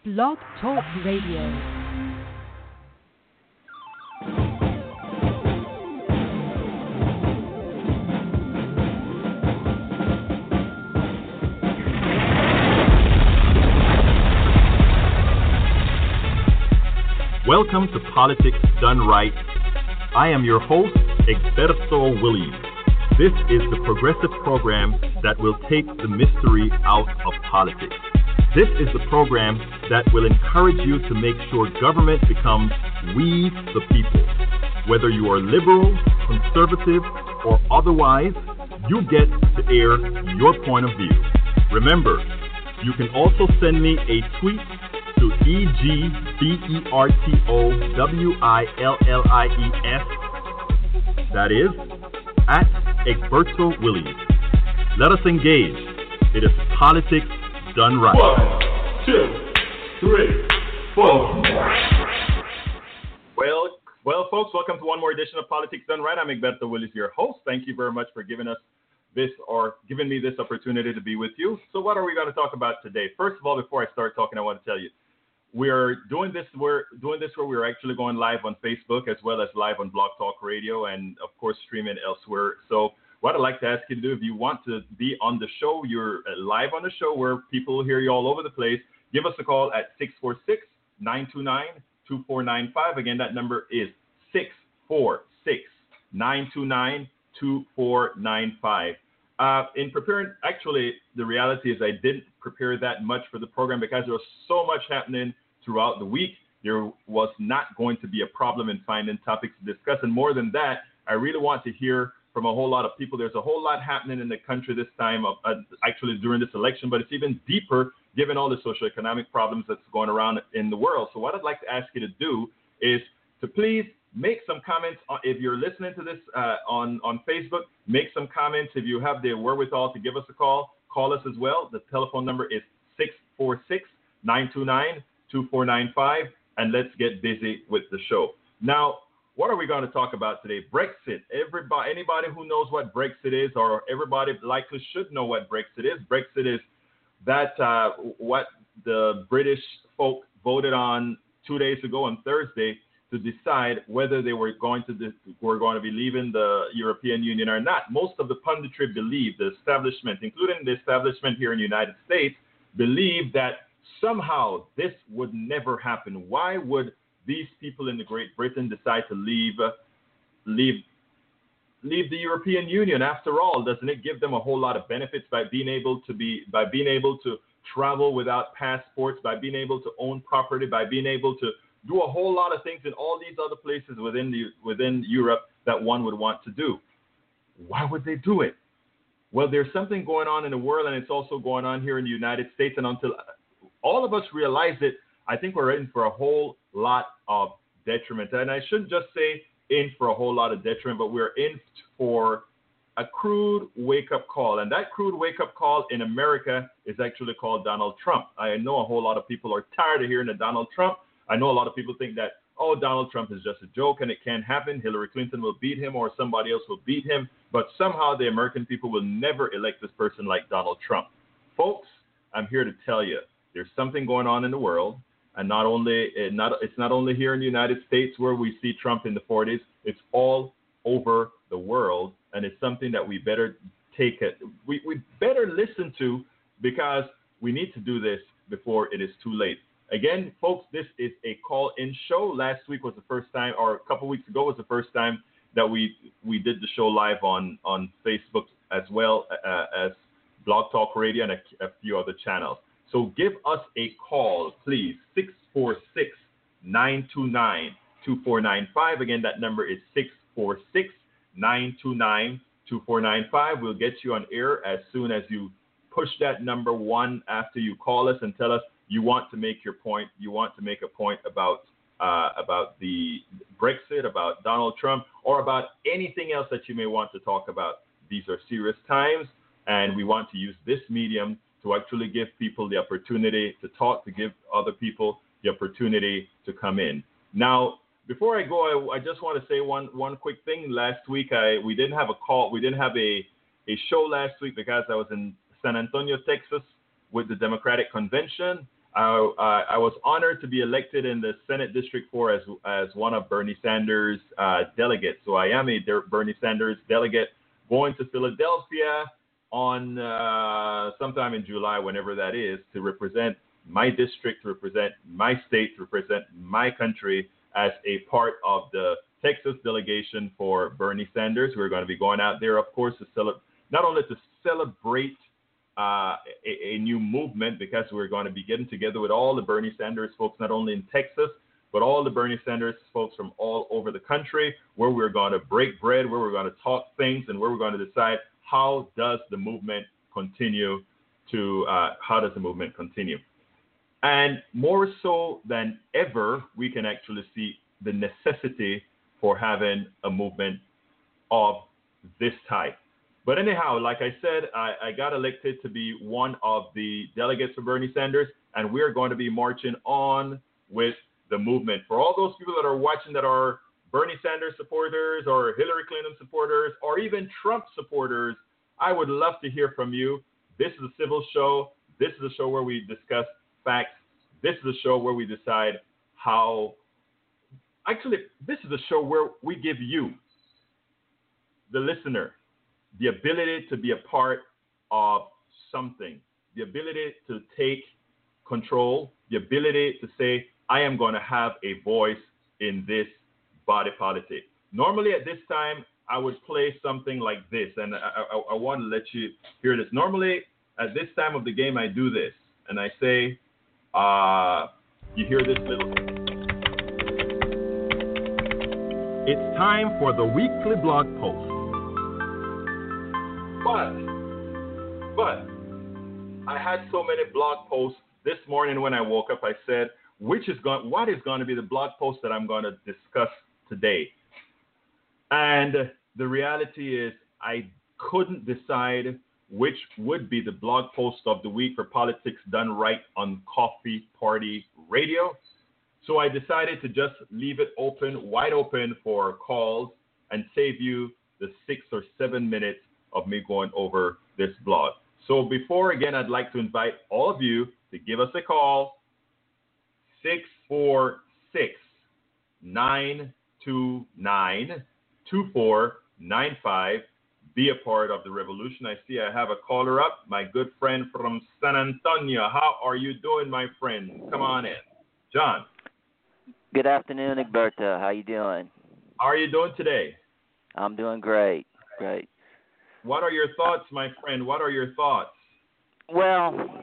Blog Talk Radio. Welcome to Politics Done Right. I am your host, Egberto Willies. This is the progressive program that will take the mystery out of politics. This is the program that will encourage you to make sure government becomes we the people. Whether you are liberal, conservative, or otherwise, you get to air your point of view. Remember, you can also send me a tweet to EGBERTOWILLIES, that is, at Egberto Willies. Let us engage. It is politics done right. 1, 2, 3, 4. Well, folks, welcome to one more edition of Politics Done Right. I'm Egberto Willies, your host. Thank you very much for giving me this opportunity to be with you. So what are we going to talk about today? First of all, before I start talking, I want to tell you, we're doing this where we're actually going live on Facebook as well as live on Blog Talk Radio and, of course, streaming elsewhere. So what I'd like to ask you to do, if you want to be on the show, you're live on the show where people hear you all over the place, give us a call at 646-929-2495. Again, that number is 646-929-2495. In preparing, actually, the reality is I didn't prepare that much for the program because there was so much happening throughout the week. There was not going to be a problem in finding topics to discuss. And more than that, I really want to hear from a whole lot of people. There's a whole lot happening in the country this time, actually during this election, but it's even deeper given all the socioeconomic problems that's going around in the world. So what I'd like to ask you to do is to please make some comments. If you're listening to this on Facebook, make some comments. If you have the wherewithal to give us a call, call us as well. The telephone number is 646-929-2495, and let's get busy with the show. Now, what are we going to talk about today? Brexit. Anybody who knows what Brexit is, or everybody likely should know what Brexit is. Brexit is that what the British folk voted on 2 days ago on Thursday to decide whether they were going to be leaving the European Union or not. Most of the punditry believe, the establishment, including the establishment here in the United States, believe that somehow this would never happen. Why would these people in the Great Britain decide to leave the European Union? After all, doesn't it give them a whole lot of benefits by being able to travel without passports, by being able to own property, by being able to do a whole lot of things in all these other places within Europe that one would want to do? Why would they do it? Well, there's something going on in the world, and it's also going on here in the United States. And until all of us realize it, I think we're in for a whole lot of detriment. And I shouldn't just say in for a whole lot of detriment, but we're in for a crude wake-up call. And that crude wake-up call in America is actually called Donald Trump. I know a whole lot of people are tired of hearing that Donald Trump. I know a lot of people think that, Donald Trump is just a joke and it can't happen. Hillary Clinton will beat him or somebody else will beat him. But somehow the American people will never elect this person like Donald Trump. Folks, I'm here to tell you, there's something going on in the world. And it's not only here in the United States where we see Trump in the 40s. It's all over the world, and it's something that we better we better listen to, because we need to do this before it is too late. Again, folks, this is a call-in show. Last week was the first time, or a couple weeks ago was the first time that we did the show live on Facebook as well as Blog Talk Radio and a few other channels. So give us a call, please, 646-929-2495. Again, that number is 646-929-2495. We'll get you on air as soon as you push that number one after you call us and tell us you want to make your point. You want to make a point about the Brexit, about Donald Trump, or about anything else that you may want to talk about. These are serious times, and we want to use this medium to actually give people the opportunity to talk, to give other people the opportunity to come in. Now, before I go, I just want to say one quick thing. Last week, we didn't have a call. We didn't have a show last week because I was in San Antonio, Texas, with the Democratic Convention. I was honored to be elected in the Senate District 4 as one of Bernie Sanders' delegates. So I am a Bernie Sanders delegate going to Philadelphia on sometime in July, whenever that is, to represent my district, to represent my state, to represent my country as a part of the Texas delegation for Bernie Sanders. We're going to be going out there, of course, to not only to celebrate a new movement, because we're going to be getting together with all the Bernie Sanders folks, not only in Texas, but all the Bernie Sanders folks from all over the country, where we're going to break bread, where we're going to talk things, and where we're going to decide how does the movement continue. And more so than ever, we can actually see the necessity for having a movement of this type. But anyhow, like I said, I got elected to be one of the delegates for Bernie Sanders, and we're going to be marching on with the movement. For all those people that are watching that are Bernie Sanders supporters or Hillary Clinton supporters or even Trump supporters, I would love to hear from you. This is a civil show. This is a show where we discuss facts. This is a show where we decide how. Actually, this is a show where we give you, the listener, the ability to be a part of something, the ability to take control, the ability to say, I am going to have a voice in this body politic. Normally at this time, I would play something like this, and I want to let you hear this. Normally at this time of the game, I do this, and I say, you hear this little. It's time for the weekly blog post. But I had so many blog posts this morning when I woke up. I said, what is going to be the blog post that I'm going to discuss today? And the reality is I couldn't decide which would be the blog post of the week for Politics Done Right on Coffee Party Radio. So I decided to just leave it wide open for calls and save you the 6 or 7 minutes of me going over this blog. So before, again, I'd like to invite all of you to give us a call, 646-929-2495. Be a part of the revolution. I see I have a caller up, my good friend from San Antonio. How are you doing, my friend? Come on in. John. Good afternoon, Egberto. How you doing? How are you doing today? I'm doing great. Great. What are your thoughts, my friend? What are your thoughts? Well,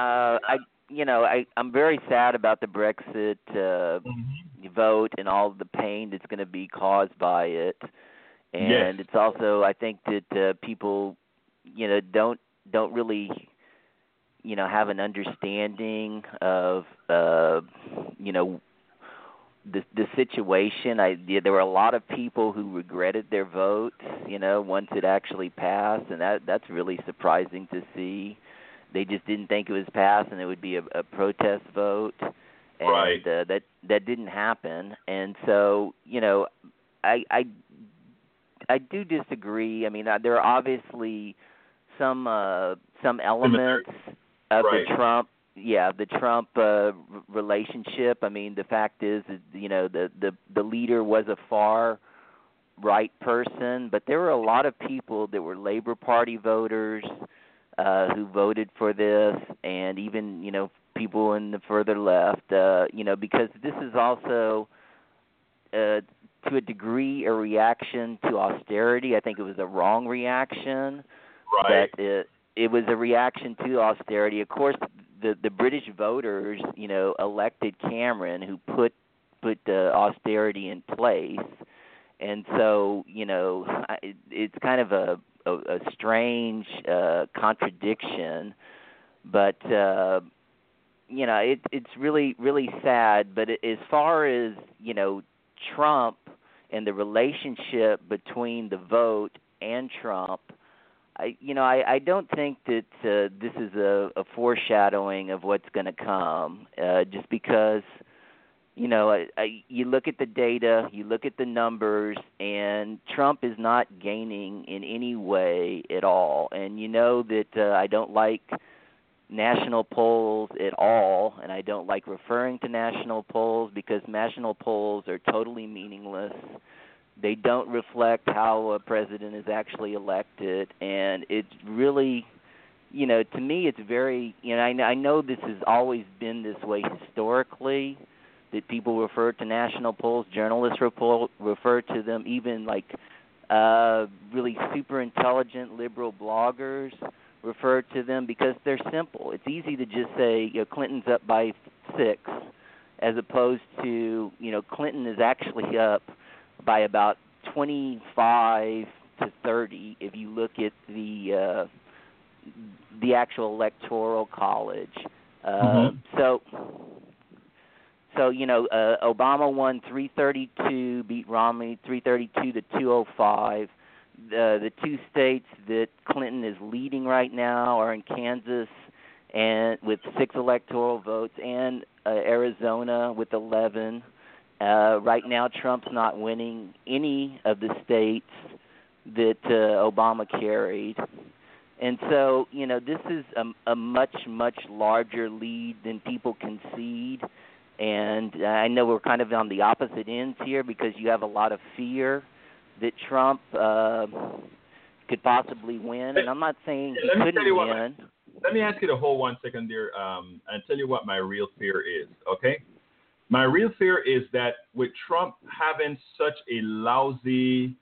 I'm very sad about the Brexit vote and all of the pain that's going to be caused by it. And yes. It's also, I think that people, don't really, have an understanding of, the situation. There were a lot of people who regretted their votes, once it actually passed, and that's really surprising to see. They just didn't think it was passed, and it would be a protest vote, and right. That didn't happen. And so, I do disagree. I mean, there are obviously some elements of right. the Trump relationship. I mean, the fact is, the leader was a far right person, but there were a lot of people that were Labor Party voters who voted for this, and even people in the further left. Because this is also to a degree a reaction to austerity. I think it was a wrong reaction. Right. That it was a reaction to austerity. Of course, the British voters, elected Cameron, who put austerity in place, and so it's kind of a strange contradiction, but it's really really sad. But as far as Trump and the relationship between the vote and Trump, I don't think that this is a foreshadowing of what's going to come, just because, you look at the data, you look at the numbers, and Trump is not gaining in any way at all. And that I don't like national polls at all, and I don't like referring to national polls because national polls are totally meaningless. They don't reflect how a president is actually elected, and it's really, to me it's very, I know this has always been this way historically, that people refer to national polls, journalists refer to them, even like really super intelligent liberal bloggers refer to them because they're simple. It's easy to just say, Clinton's up by 6, as opposed to, Clinton is actually up by about 25 to 30 if you look at the actual electoral college. So Obama won 332, beat Romney 332 to 205. The two states that Clinton is leading right now are in Kansas and with 6 electoral votes, and Arizona with 11. Right now, Trump's not winning any of the states that Obama carried. And so, this is a much, much larger lead than people concede. And I know we're kind of on the opposite ends here because you have a lot of fear that Trump could possibly win. And I'm not saying he couldn't win. Let me ask you to hold 1 second there and tell you what my real fear is, okay? My real fear is that with Trump having such a lousy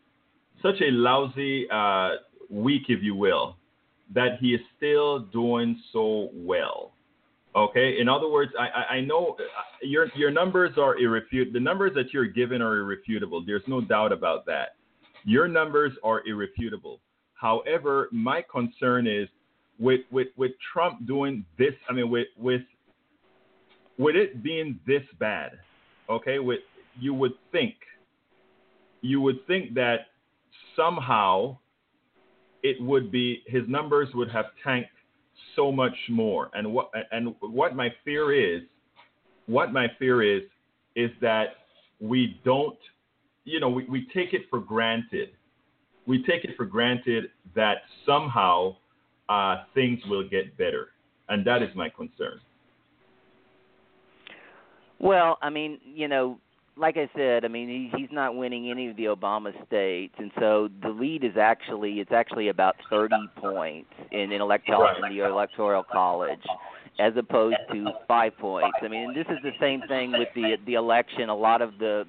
week, if you will, that he is still doing so well. Okay. In other words, I know your numbers are irrefutable. The numbers that you're given are irrefutable. There's no doubt about that. Your numbers are irrefutable. However, my concern is with Trump doing this. I mean, with it being this bad, okay, you would think that somehow it would be, his numbers would have tanked so much more. And what my fear is that we don't, we take it for granted. We take it for granted that somehow things will get better, and that is my concern. Well, I mean, like I said, I mean, he's not winning any of the Obama states, and so the lead is actually about 30 points in the Electoral College, as opposed to 5 points. I mean, and this is the same thing with the election. A lot of the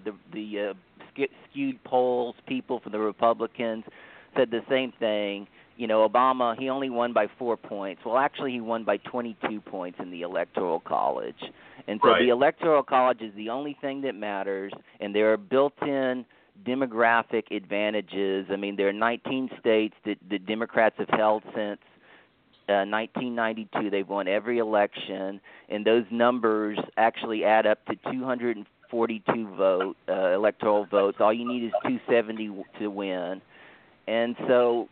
skewed polls, people from the Republicans said the same thing. Obama, he only won by 4 points. Well, actually, he won by 22 points in the Electoral College. And so the Electoral College is the only thing that matters, and there are built-in demographic advantages. I mean, there are 19 states that the Democrats have held since 1992. They've won every election, and those numbers actually add up to 242 electoral votes. All you need is 270 to win. And so,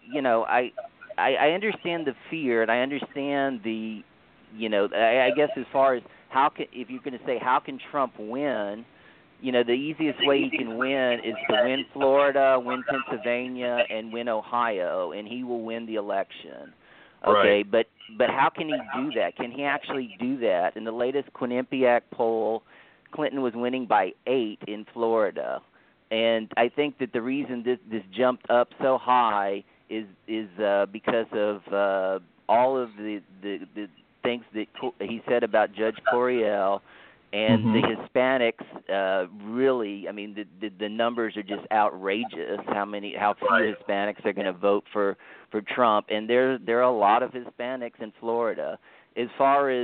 I understand the fear, and I understand the, I guess as far as if you're going to say how can Trump win, the easiest way he can win is to win Florida, win Pennsylvania, and win Ohio, and he will win the election. Okay, right. But how can he do that? Can he actually do that? In the latest Quinnipiac poll, Clinton was winning by 8 in Florida. And I think that the reason this jumped up so high is because of all of the things that he said about Judge Coriel, and the Hispanics. Really, I mean, the numbers are just outrageous. How few Hispanics are going to vote for Trump, and there are a lot of Hispanics in Florida. As far as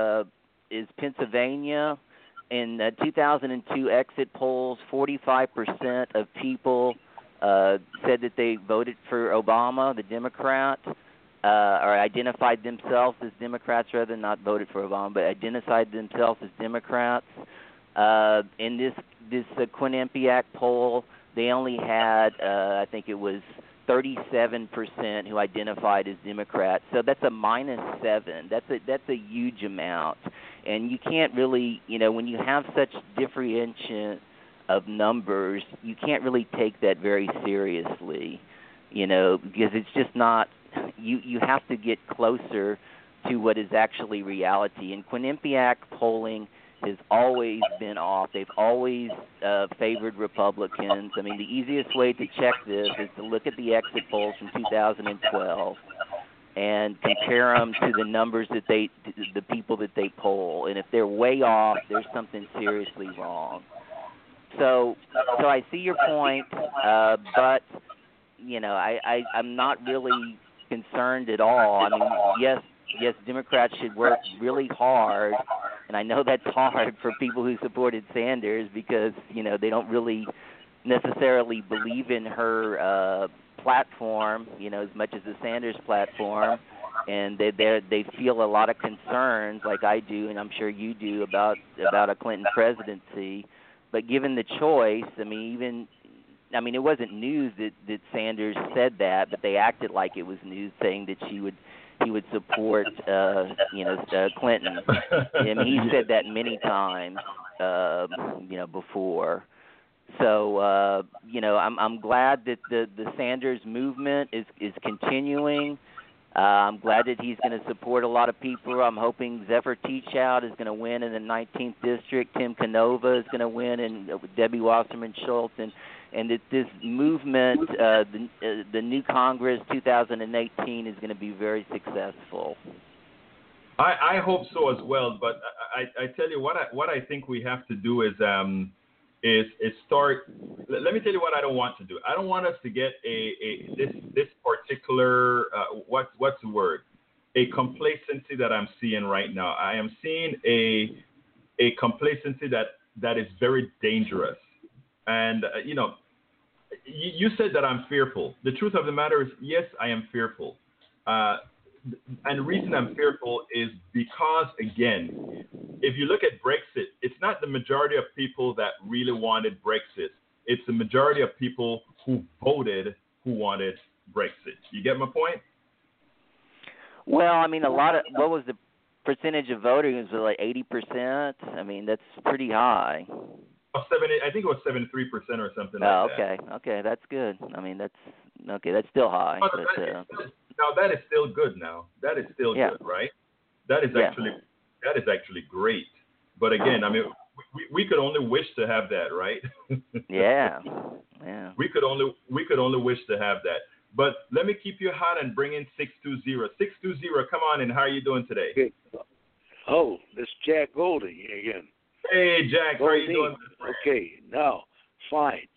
Pennsylvania. In 2002 exit polls, 45% of people said that they voted for Obama, the Democrat, or identified themselves as Democrats, rather not voted for Obama, but identified themselves as Democrats. In this Quinnipiac poll, they only had, I think it was 37% who identified as Democrats. So that's a -7. That's a huge amount. And you can't really, when you have such differentiation of numbers, you can't really take that very seriously, because it's just not. You have to get closer to what is actually reality. And Quinnipiac polling has always been off. They've always favored Republicans. I mean, the easiest way to check this is to look at the exit polls from 2012 and compare them to the numbers that the people that they poll. And if they're way off, there's something seriously wrong. So I see your point, but you know, I'm not really concerned at all. I mean, yes, Democrats should work really hard, and I know that's hard for people who supported Sanders because, you know, they don't really necessarily believe in her platform, you know, as much as the Sanders platform, and they feel a lot of concerns, like I do, and I'm sure you do, about a Clinton presidency. But given the choice, I mean, it wasn't news that Sanders said that, but they acted like it was news, saying that he would support, Clinton. And he said that many times, before. So, I'm glad that the Sanders movement is continuing. I'm glad that he's going to support a lot of people. I'm hoping Zephyr Teachout is going to win in the 19th district. Tim Canova is going to win, and Debbie Wasserman Schultz, and that this movement, the new Congress 2018, is going to be very successful. I hope so as well. But I tell you what I think we have to do is start. Let me tell you what I don't want to do. I don't want us to get this particular what's the word? A complacency that I'm seeing right now. I am seeing a complacency that is very dangerous. And you said that I'm fearful. The truth of the matter is, yes, I am fearful. And the reason I'm fearful is because, again, if you look at Brexit, it's not the majority of people that really wanted Brexit. It's the majority of people who voted who wanted Brexit. You get my point? Well, I mean, what was the percentage of voting? Was it like 80%? I mean, that's pretty high. 70, I think it was 73% or something like that. Okay, that's good. I mean, that's still high. Oh, now that is still good. That is still good, right? That is actually great. But again, I mean, we could only wish to have that, right? Yeah. We could only wish to have that. But let me keep you hot and bring in 620. 620, come on in. How are you doing today? Okay. Oh, this is Jack Golding again. Hey, Jack, how are you doing? Okay, now, fine.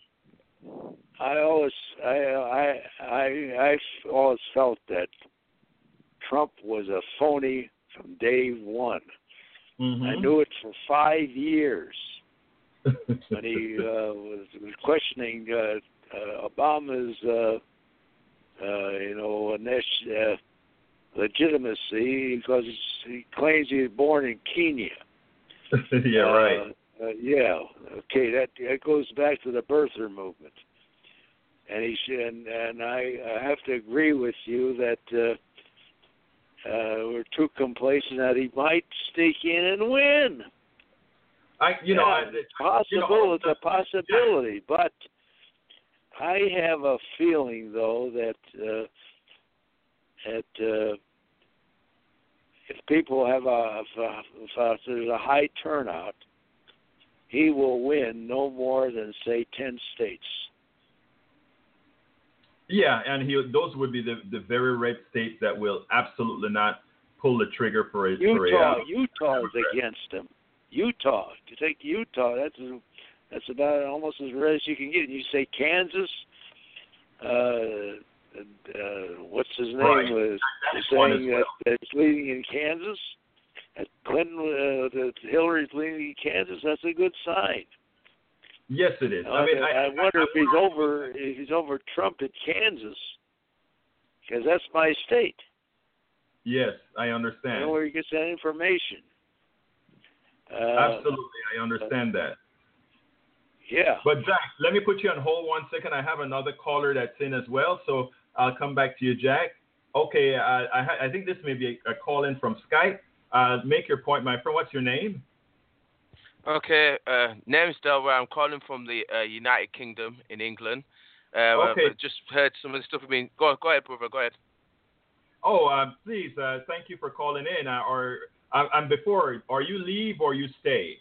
I always felt that Trump was a phony from day one. Mm-hmm. I knew it for 5 years when he was questioning Obama's, legitimacy because he claims he was born in Kenya. Yeah, right. Okay, that goes back to the birther movement. And I have to agree with you that we're too complacent that he might sneak in and win. It's possible. It's a possibility, but I have a feeling though that if people have if there's a high turnout, he will win no more than say 10 states. Yeah, and those would be the very red states that will absolutely not pull the trigger for a Utah's against him. Utah, to take Utah, that's about almost as red as you can get. And you say Kansas, what's his name was saying that it's leading in Kansas. That Clinton, that Hillary's leading in Kansas. That's a good sign. Yes, it is. I wonder if he's over Trump in Kansas, because that's my state. Yes, I understand. I know where he gets that information. Absolutely, I understand that. Yeah. But Jack, let me put you on hold 1 second. I have another caller that's in as well, so I'll come back to you, Jack. Okay, I think this may be a call in from Skype. Make your point, my friend. What's your name? Okay, name is Delaware. I'm calling from the United Kingdom in England. Okay. Just heard some of the stuff. Go ahead, brother. Go ahead. Please, thank you for calling in. Before, or you leave or you stay.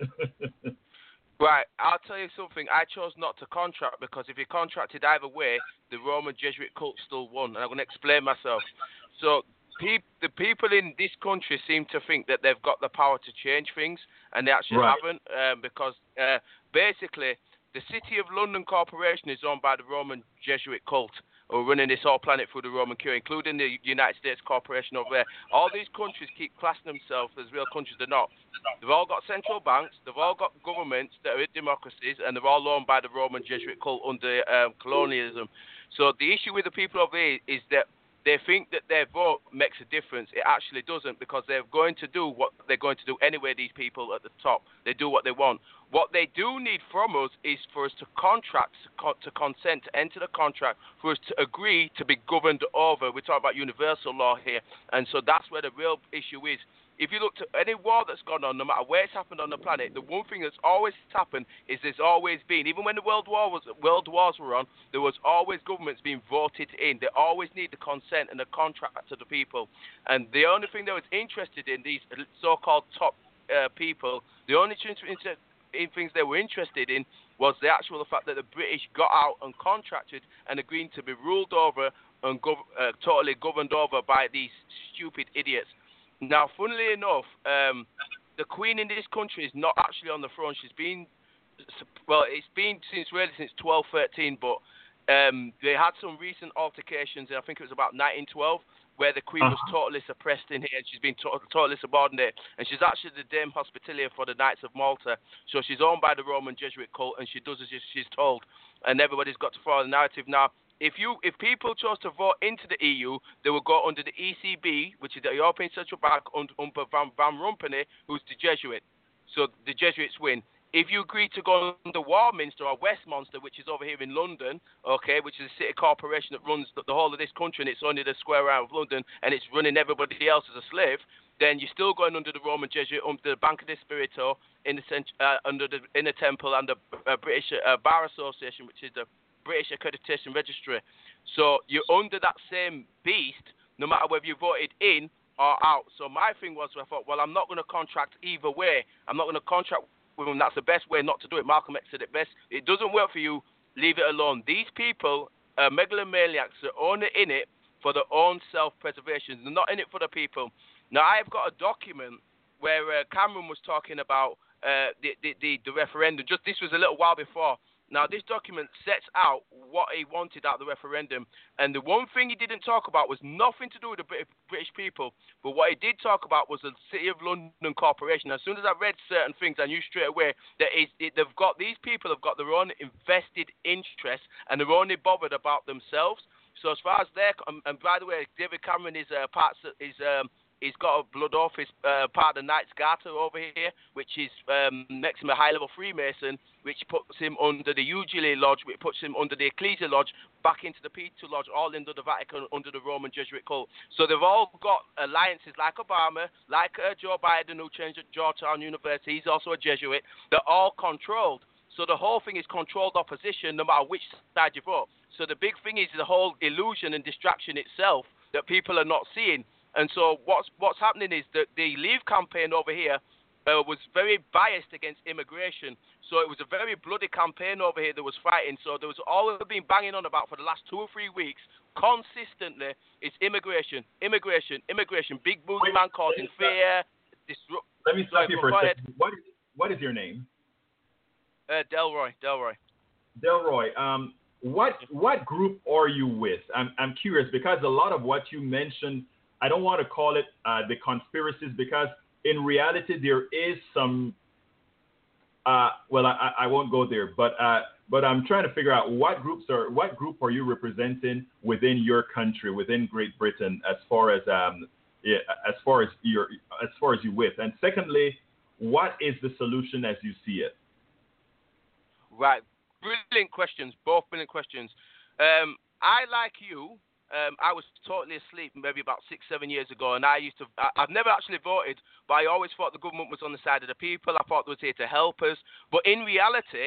Right, I'll tell you something. I chose not to contract because if you contracted either way, the Roman Jesuit cult still won. And I'm going to explain myself. So the people in this country seem to think that they've got the power to change things, and they actually haven't because basically the City of London Corporation is owned by the Roman Jesuit cult, who are running this whole planet through the Roman Cure, including the United States Corporation over there. All these countries keep classing themselves as real countries. They're not. They've all got central banks, they've all got governments that are democracies, and they're all owned by the Roman Jesuit cult under colonialism. So the issue with the people over here is that they think that their vote makes a difference. It actually doesn't, because they're going to do what they're going to do anyway, these people at the top. They do what they want. What they do need from us is for us to contract, to consent, to enter the contract, for us to agree to be governed over. We're talking about universal law here. And so that's where the real issue is. If you look at any war that's gone on, no matter where it's happened on the planet, the one thing that's always happened is there's always been, even when the world wars were on, there was always governments being voted in. They always need the consent and the contract of the people. And the only thing that was interested in these so-called top people, the only things they were interested in was the fact that the British got out and contracted and agreed to be ruled over and totally governed over by these stupid idiots. Now, funnily enough, the Queen in this country is not actually on the throne. She's been, it's been since 1213, but they had some recent altercations, I think it was about 1912, where the Queen was totally suppressed in here, and she's been totally subordinate. And she's actually the Dame Hospitaller for the Knights of Malta. So she's owned by the Roman Jesuit cult, and she does as she's told. And everybody's got to follow the narrative. Now, if people chose to vote into the EU, they would go under the ECB, which is the European Central Bank, under Van Rompuy, who's the Jesuit. So the Jesuits win. If you agree to go under Warminster or Westminster, which is over here in London, okay, which is a city corporation that runs the whole of this country, and it's only the square round of London, and it's running everybody else as a slave, then you're still going under the Roman Jesuit, under the Banco di Spirito, in the Inner Temple, and the British Bar Association, which is the British Accreditation Registry. So you're under that same beast, no matter whether you voted in or out. So my thing was, I thought, well, I'm not going to contract either way. I'm not going to contract with them. That's the best way not to do it. Malcolm X said it best. It doesn't work for you. Leave it alone. These people are megalomaniacs. They're only in it for their own self-preservation. They're not in it for the people. Now, I've got a document where Cameron was talking about the referendum. This was a little while before. Now, this document sets out what he wanted out of the referendum. And the one thing he didn't talk about was nothing to do with the British people. But what he did talk about was the City of London Corporation. As soon as I read certain things, I knew straight away that these people have got their own invested interests, and they're only bothered about themselves. So as far as and by the way, David Cameron is he's got a blood oath. He's part of the Knights Garter over here, which is makes him a high-level Freemason, which puts him under the Ugile Lodge, which puts him under the Ecclesia Lodge, back into the Peter Lodge, all under the Vatican, under the Roman Jesuit cult. So they've all got alliances like Obama, like Joe Biden, who changed at Georgetown University. He's also a Jesuit. They're all controlled. So the whole thing is controlled opposition, no matter which side you vote. So the big thing is the whole illusion and distraction itself that people are not seeing. And so what's happening is that the Leave campaign over here was very biased against immigration. So it was a very bloody campaign over here that was fighting. So there was all we've been banging on about for the last 2 or 3 weeks consistently is immigration. Big booty man causing fear. Let me stop you for a second. What is your name? Delroy. Delroy. What group are you with? I'm curious because a lot of what you mentioned, I don't want to call it the conspiracies, because in reality there is some. I won't go there, but I'm trying to figure out what group are you representing within your country, within Great Britain, as far as you with, and secondly, what is the solution as you see it? Right, brilliant questions, both brilliant questions. I, like you. I was totally asleep maybe about 6-7 years ago, and I've never actually voted, but I always thought the government was on the side of the people. I thought they were here to help us. But in reality,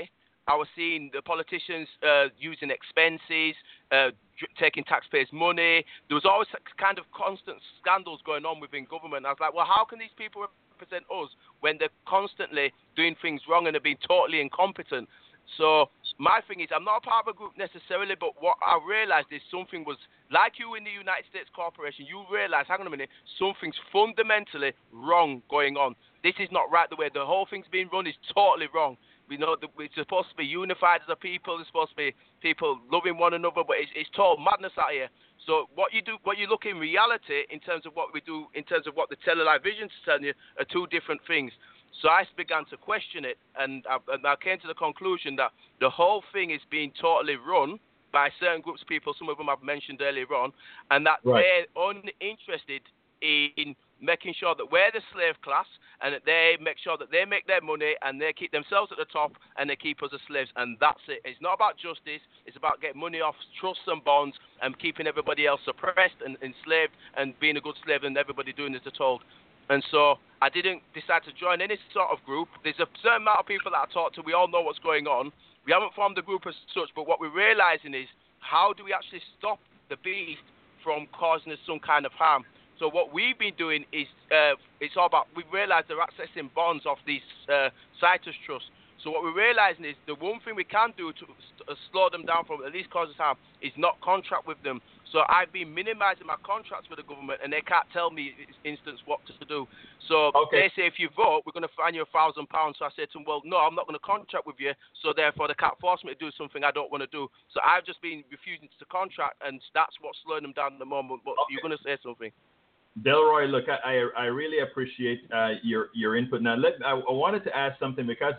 I was seeing the politicians using expenses, taking taxpayers' money. There was always kind of constant scandals going on within government. I was like, well, how can these people represent us when they're constantly doing things wrong and they're being totally incompetent? So my thing is, I'm not a part of a group necessarily, but what I realized is something was, like you in the United States Corporation, you realize, hang on a minute, something's fundamentally wrong going on. This is not right. The way the whole thing's being run is totally wrong. We know that we're supposed to be unified as a people. There's supposed to be people loving one another, but it's total madness out here. So what you look in reality in terms of what we do, in terms of what the television's telling you, are two different things. So I began to question it, and I came to the conclusion that the whole thing is being totally run by certain groups of people, some of them I've mentioned earlier on, and that they're only interested in making sure that we're the slave class, and that they make sure that they make their money, and they keep themselves at the top, and they keep us as slaves, and that's it. It's not about justice. It's about getting money off trusts and bonds and keeping everybody else suppressed and enslaved and being a good slave and everybody doing as they're told. And so I didn't decide to join any sort of group. There's a certain amount of people that I talk to. We all know what's going on. We haven't formed a group as such, but what we're realizing is, how do we actually stop the beast from causing us some kind of harm? So what we've been doing is, it's all about, we realize they're accessing bonds off these Citus trusts. So what we're realizing is the one thing we can do to slow them down from at least cause us harm is not contract with them. So I've been minimizing my contracts with the government, and they can't tell me, in instance, what to do. So they say, if you vote, we're going to fine you £1,000. So I said to them, well, no, I'm not going to contract with you. So therefore, they can't force me to do something I don't want to do. So I've just been refusing to contract, and that's what's slowing them down at the moment. But you're going to say something. Delroy, look, I really appreciate your input. Now, I wanted to ask something, because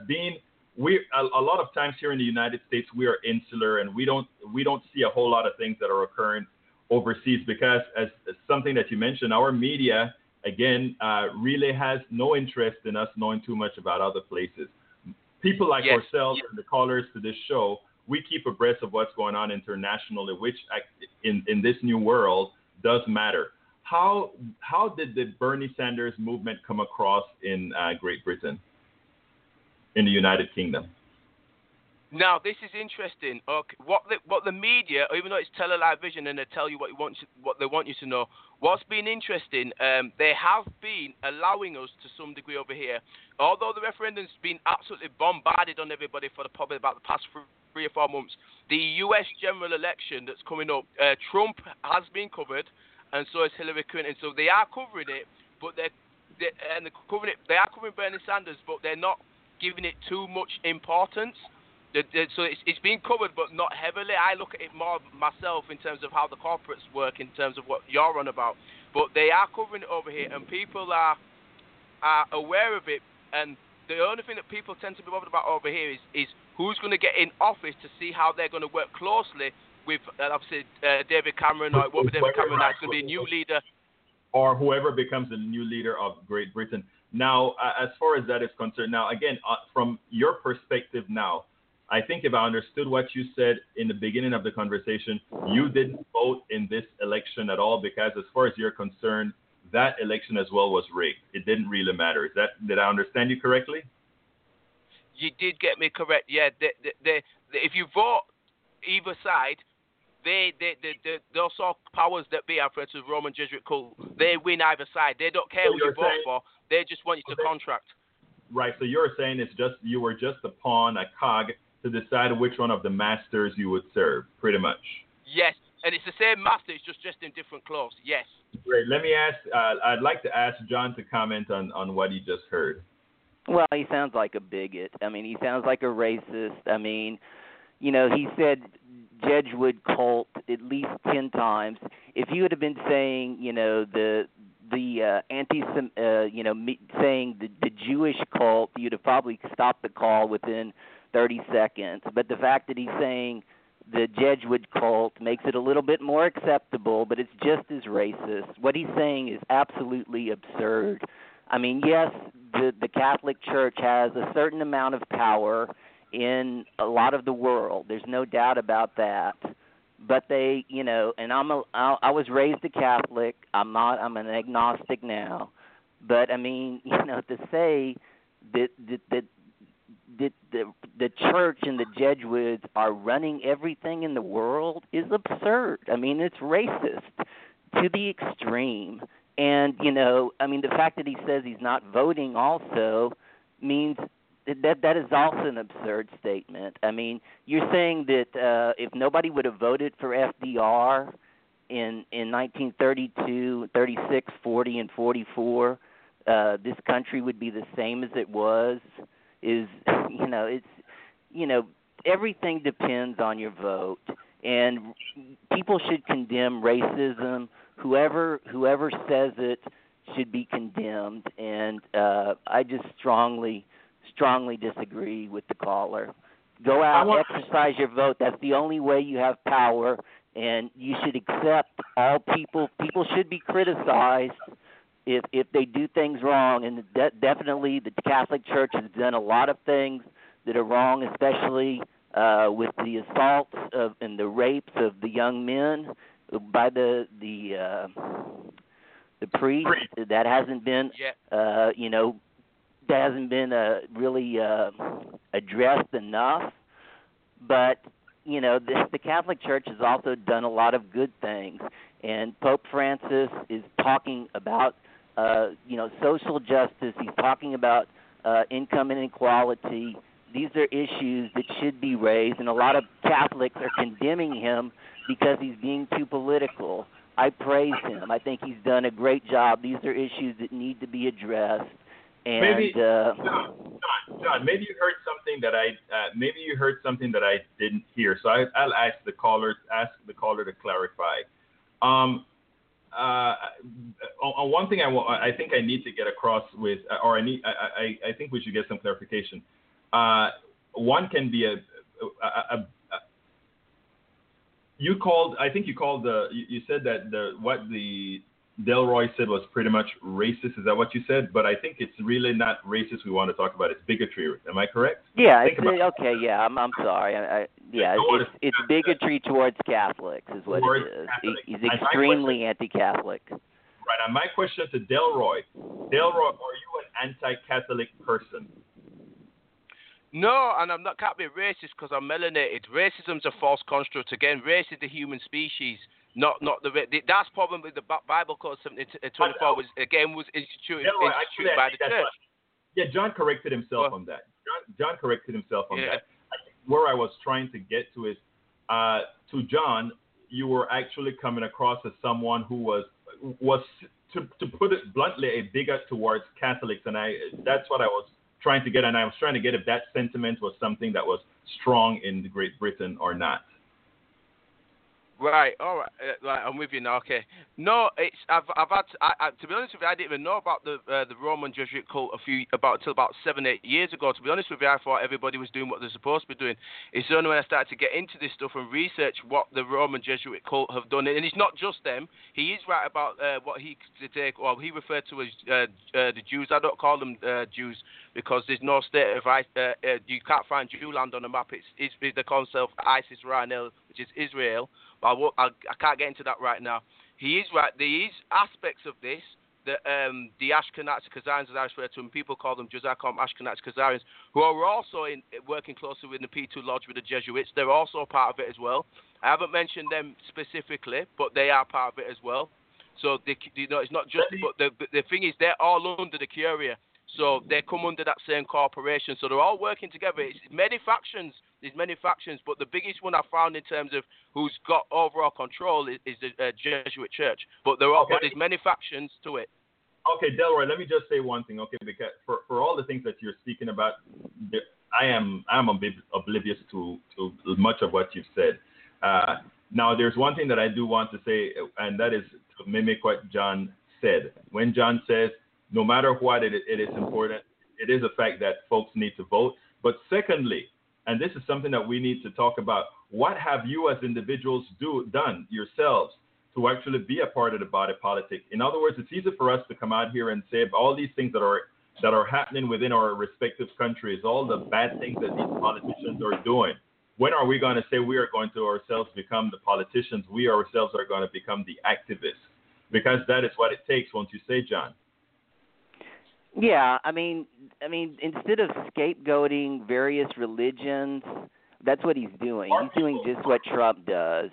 a lot of times here in the United States, we are insular, and we don't see a whole lot of things that are occurring overseas, because as something that you mentioned, our media, again, really has no interest in us knowing too much about other places. People like ourselves and the callers to this show, we keep abreast of what's going on internationally, which in this new world does matter. How did the Bernie Sanders movement come across in Great Britain, in the United Kingdom? Now, this is interesting. Okay, what the media, even though it's television and they tell you what they want you to know, what's been interesting, they have been allowing us to some degree over here. Although the referendum's been absolutely bombarded on everybody for probably about the past 3 or 4 months, the U.S. general election that's coming up, Trump has been covered, and so is Hillary Clinton. So they are covering it, but they are covering Bernie Sanders, but they're not giving it too much importance. So it's being covered, but not heavily. I look at it more myself in terms of how the corporates work, in terms of what you're on about. But they are covering it over here, and people are aware of it. And the only thing that people tend to be bothered about over here is who's going to get in office, to see how they're going to work closely with, obviously, David Cameron, or it won't be David Cameron, that's going to be a new leader. Or whoever becomes the new leader of Great Britain. Now, as far as that is concerned, now, again, from your perspective now, I think if I understood what you said in the beginning of the conversation, you didn't vote in this election at all, because as far as you're concerned, that election as well was rigged. It didn't really matter. Did I understand you correctly? You did get me correct. Yeah, if you vote either side, those sort of powers that be, for instance, Roman Jesuit cult, they win either side. They don't care who you vote for. They just want you to contract. Right. So you're saying you were just a pawn, a cog, to decide which one of the masters you would serve, pretty much. Yes, and it's the same master, it's just in different clothes. Yes. Great. Let me ask. I'd like to ask John to comment on what he just heard. Well, he sounds like a bigot. I mean, he sounds like a racist. I mean, he said Jedgewood cult at least 10 times. If you would have been saying, the saying the Jewish cult, you'd have probably stopped the call within 30 seconds. But the fact that he's saying the Jedgewood cult makes it a little bit more acceptable, but it's just as racist. What he's saying is absolutely absurd. I mean, yes, the Catholic Church has a certain amount of power in a lot of the world. There's no doubt about that. But they, and I was raised a Catholic. I'm an agnostic now. But I mean, to say that the church and the Jesuits are running everything in the world is absurd. I mean, it's racist to the extreme. And, the fact that he says he's not voting also means that is also an absurd statement. I mean, you're saying that if nobody would have voted for FDR in 1932, 36, 40, and 44, this country would be the same as it was. Everything depends on your vote, and people should condemn racism. Whoever says it should be condemned, and I just strongly disagree with the caller. Go out, exercise your vote. That's the only way you have power, and you should accept all people. People should be criticized if they do things wrong, and definitely the Catholic Church has done a lot of things that are wrong, especially with the assaults and the rapes of the young men by the priest. That hasn't been that hasn't been really addressed enough. But the Catholic Church has also done a lot of good things, and Pope Francis is talking about social justice. He's talking about income inequality. These are issues that should be raised, and a lot of Catholics are condemning him because he's being too political. I praise him. I think he's done a great job. These are issues that need to be addressed. And maybe, John, maybe you heard something that I didn't hear. So I'll ask the caller to clarify. On one thing I think I need to get across with, I think we should get some clarification. One can be you said that what the Delroy said was pretty much racist. Is that what you said? But I think it's really not racist we want to talk about. It's bigotry. Am I correct? Yeah. Okay. Yeah. I'm sorry. It's bigotry towards Catholics is what it is. He's extremely anti-Catholic. Right. And my question to Delroy, are you an anti-Catholic person? No, and can't be racist because I'm melanated. Racism's a false construct. Again, race is the human species, not the. That's problem with the Bible Code 1724 was instituted by the church. Yeah, John corrected himself on that. John corrected himself on that. Where I was trying to get to is, to John, you were actually coming across as someone who was to put it bluntly a bigot towards Catholics, and that's what I was trying to get, and I was trying to get if that sentiment was something that was strong in Great Britain or not. Right, all right, I'm with you now. Okay, no, it's I've had to be honest with you, I didn't even know about the Roman Jesuit cult until about 7-8 years ago. To be honest with you, I thought everybody was doing what they're supposed to be doing. It's only when I started to get into this stuff and research what the Roman Jesuit cult have done, and it's not just them. He is right about what he referred to as the Jews. I don't call them Jews because there's no state of you can't find Jewland on the map. It's they call themselves Isis Ranel, which is Israel. But I can't get into that right now. He is right. There is aspects of this that the Ashkenazi Khazarians, as I refer to them, people call them Juzakam Ashkenazi Khazarians, who are also working closely with the P2 Lodge with the Jesuits. They're also a part of it as well. I haven't mentioned them specifically, but they are part of it as well. So it's not just. But the thing is, they're all under the Curia. So they come under that same corporation. So they're all working together. It's many factions. There's many factions, but the biggest one I found in terms of who's got overall control is the Jesuit Church. But but there's many factions to it. Okay, Delroy, let me just say one thing, okay? Because for all the things that you're speaking about, I'm a bit oblivious to much of what you've said. Now, there's one thing that I do want to say, and that is to mimic what John said. When John says, no matter what it is important, it is a fact that folks need to vote. But secondly, and this is something that we need to talk about, what have you as individuals done yourselves to actually be a part of the body politic? In other words, it's easy for us to come out here and say all these things that are happening within our respective countries, all the bad things that these politicians are doing. When are we going to say we are going to ourselves become the politicians? We ourselves are going to become the activists, because that is what it takes, won't you say, John? Yeah, I mean, instead of scapegoating various religions, that's what he's doing. He's doing just what Trump does.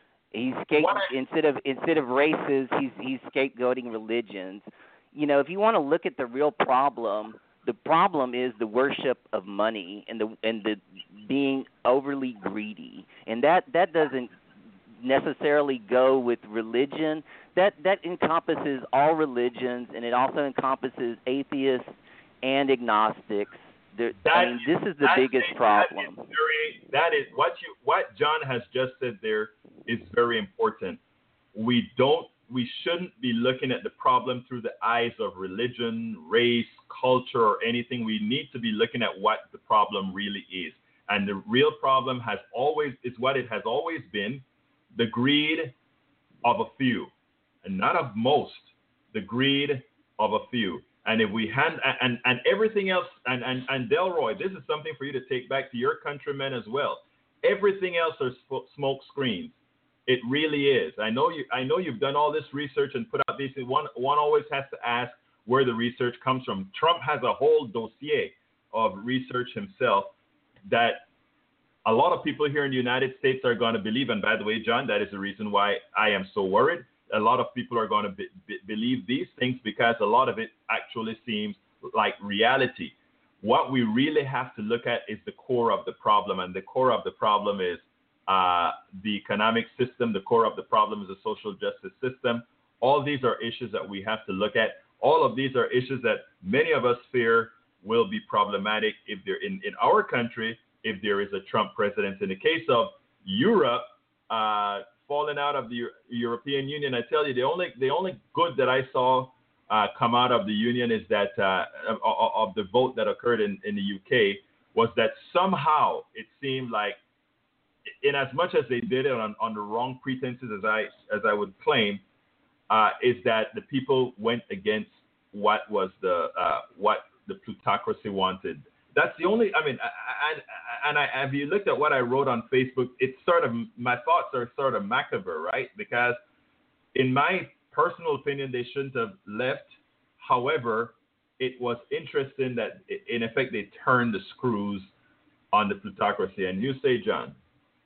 Instead of races, he's scapegoating religions. You know, if you want to look at the real problem, the problem is the worship of money and the being overly greedy, and that doesn't necessarily go with religion. That encompasses all religions, and it also encompasses atheists and agnostics. This is the biggest problem. That is what John has just said there is very important. We shouldn't be looking at the problem through the eyes of religion, race, culture, or anything. We need to be looking at what the problem really is. And the real problem is what it has always been, the greed of a few, and not of most, the greed of a few. And if we and everything else, and Delroy, this is something for you to take back to your countrymen as well. Everything else are smoke screens. It really is. I know you've done all this research and put out these. One always has to ask where the research comes from. Trump has a whole dossier of research himself that a lot of people here in the United States are going to believe. And by the way, John, that is the reason why I am so worried. A lot of people are going to believe these things because a lot of it actually seems like reality. What we really have to look at is the core of the problem, and the core of the problem is the economic system. The core of the problem is the social justice system. All these are issues that we have to look at. All of these are issues that many of us fear will be problematic if they're in our country, if there is a Trump president. In the case of Europe, falling out of the European Union, I tell you, the only good that I saw come out of the Union is that of the vote that occurred in the UK was that somehow it seemed like, in as much as they did it on the wrong pretenses, as I would claim, is that the people went against what the plutocracy wanted. That's the only. I mean, if you looked at what I wrote on Facebook, it's sort of, my thoughts are sort of macabre, right? Because in my personal opinion, they shouldn't have left. However, it was interesting that in effect they turned the screws on the plutocracy. And you say, John?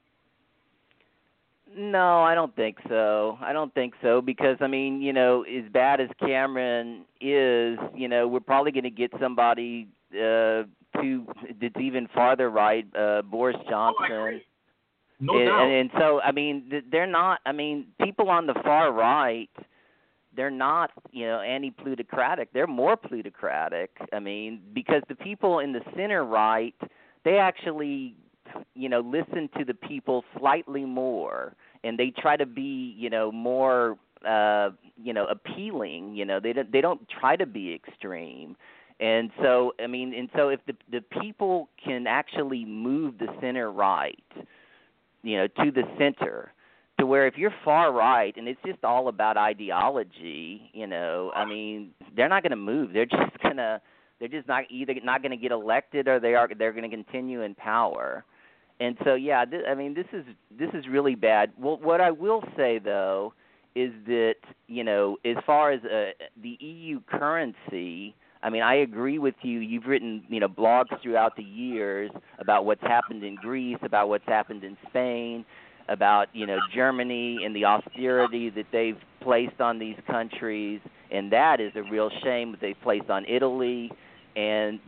No, I don't think so. Because, I mean, you know, as bad as Cameron is, you know, we're probably going to get somebody that's even farther right, Boris Johnson. No doubt. And so, I mean, they're not, I mean, people on the far right, they're not, you know, anti-plutocratic. They're more plutocratic. I mean, because the people in the center right, they actually, you know, listen to the people slightly more, and they try to be, you know, more, you know, appealing. You know, they don't try to be extreme. And so, I mean, if the people can actually move the center right, you know, to the center, to where if you're far right and it's just all about ideology, you know, I mean, they're not going to move. They're just not either not going to get elected, or they're going to continue in power. And so, yeah, I mean, this is really bad. Well, what I will say though is that, you know, as far as the EU currency, I mean, I agree with you. You've written, you know, blogs throughout the years about what's happened in Greece, about what's happened in Spain, about, you know, Germany and the austerity that they've placed on these countries, and that is a real shame that they've placed on Italy. And,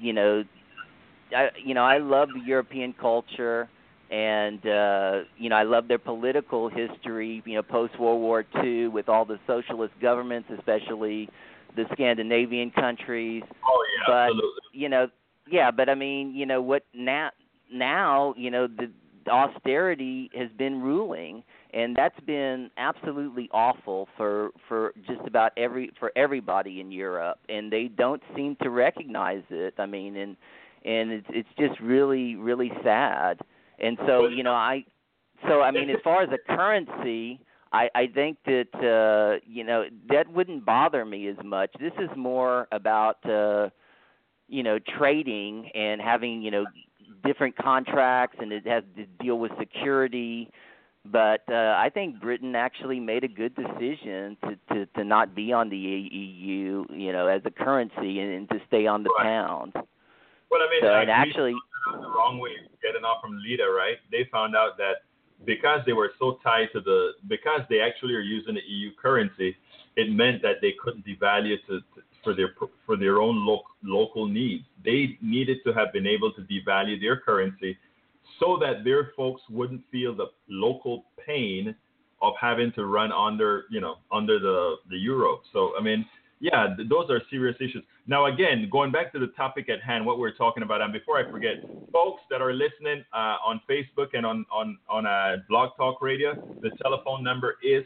I love the European culture, and, I love their political history, you know, post-World War II with all the socialist governments, especially the Scandinavian countries. Oh, yeah, but, absolutely. But I mean, you know, what now, you know, the austerity has been ruling, and that's been absolutely awful for just about everybody in Europe, and they don't seem to recognize it. I mean, and it's just really, really sad. And so, you know, I mean, as far as a currency, I think that, you know, that wouldn't bother me as much. This is more about, you know, trading and having, you know, different contracts, and it has to deal with security. But I think Britain actually made a good decision to not be on the EU, as a currency and to stay on the pound. Well, I mean, so, and actually, the wrong way getting off from Lita, right? They found out that because they were so tied to because they actually are using the EU currency, it meant that they couldn't devalue for their own local needs. They needed to have been able to devalue their currency so that their folks wouldn't feel the local pain of having to run under the euro. So, I mean, yeah, those are serious issues. Now, again, going back to the topic at hand, what we're talking about, and before I forget, folks that are listening on Facebook and on Blog Talk Radio, the telephone number is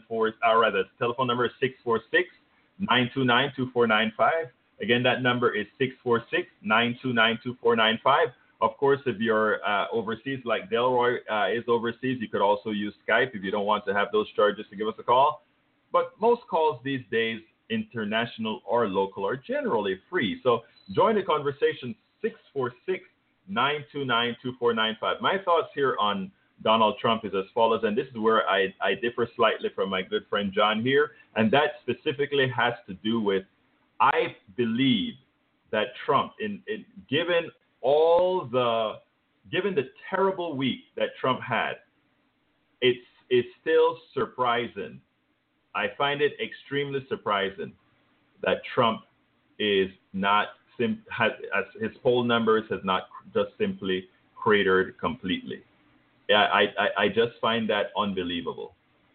646-929-2495. Again, that number is 646-929-2495. Of course, if you're overseas, like Delroy is overseas, you could also use Skype if you don't want to have those charges to give us a call. But most calls these days, international or local, are generally free. So join the conversation, 646-929-2495. My thoughts here on Donald Trump is as follows, and this is where I differ slightly from my good friend John here, and that specifically has to do with, I believe that Trump, given the terrible week that Trump had, it's still surprising. I find it extremely surprising that Trump is not his poll numbers has not just simply cratered completely. I just find that unbelievable.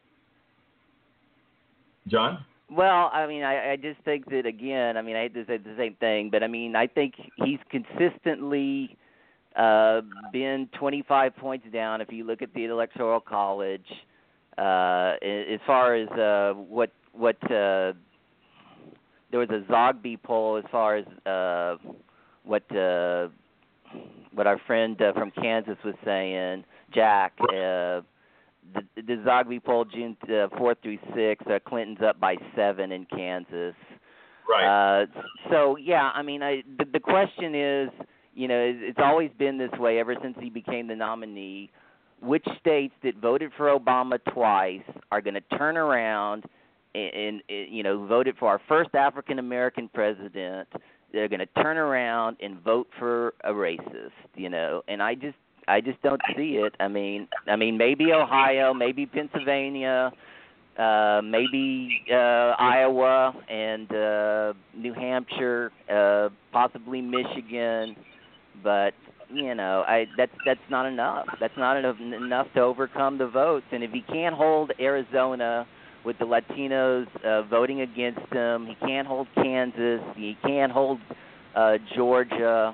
John? Well, I mean, I just think that, again, I mean, I hate to say the same thing, but I mean, I think he's consistently been 25 points down if you look at the Electoral College. As far as what there was a Zogby poll as far as what our friend from Kansas was saying, Jack. The Zogby poll, June 4th through 6th, Clinton's up by 7 in Kansas. Right. So, yeah, I mean, the question is, it's always been this way ever since he became the nominee. Which states that voted for Obama twice are going to turn around and voted for our first African-American president? They're going to turn around and vote for a racist, and I just don't see it. I mean, maybe Ohio, maybe Pennsylvania, maybe Iowa and New Hampshire, possibly Michigan, but that's not enough. That's not enough to overcome the votes. And if he can't hold Arizona with the Latinos voting against him, he can't hold Kansas, he can't hold Georgia.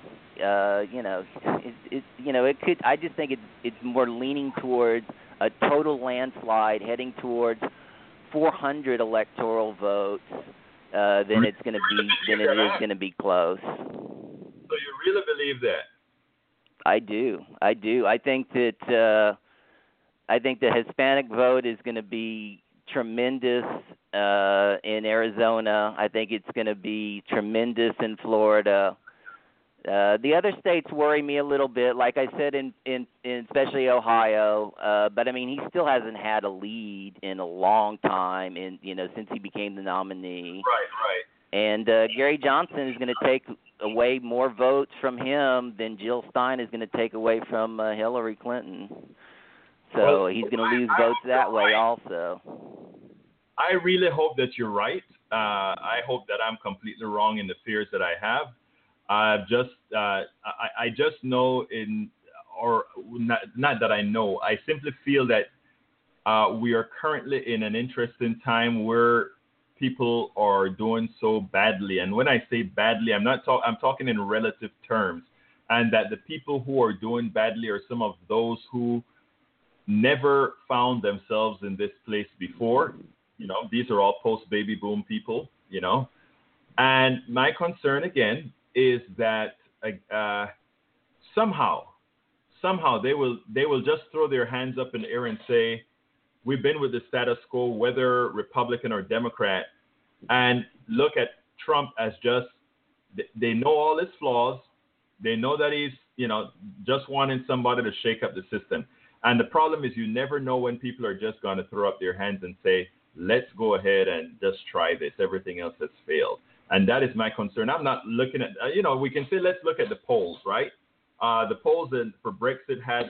It could. I just think it's more leaning towards a total landslide, heading towards 400 electoral votes than it is going to be close. So you really believe that? I do. I think that the Hispanic vote is going to be tremendous in Arizona. I think it's going to be tremendous in Florida. The other states worry me a little bit, like I said, in especially Ohio. But I mean, he still hasn't had a lead in a long time, since he became the nominee. Right. And Gary Johnson is going to take away more votes from him than Jill Stein is going to take away from Hillary Clinton. So he's going to lose votes that way also. I really hope that you're right. I hope that I'm completely wrong in the fears that I have. I just know not that I know. I simply feel that we are currently in an interesting time where people are doing so badly. And when I say badly, I'm talking in relative terms. And that the people who are doing badly are some of those who never found themselves in this place before. These are all post-baby boom people, And my concern, again, is that somehow they will just throw their hands up in the air and say, we've been with the status quo, whether Republican or Democrat, and look at Trump as they know all his flaws. They know that he's, just wanting somebody to shake up the system. And the problem is you never know when people are just going to throw up their hands and say, let's go ahead and just try this. Everything else has failed. And that is my concern. I'm not looking at, we can say, let's look at the polls, right? The polls for Brexit had,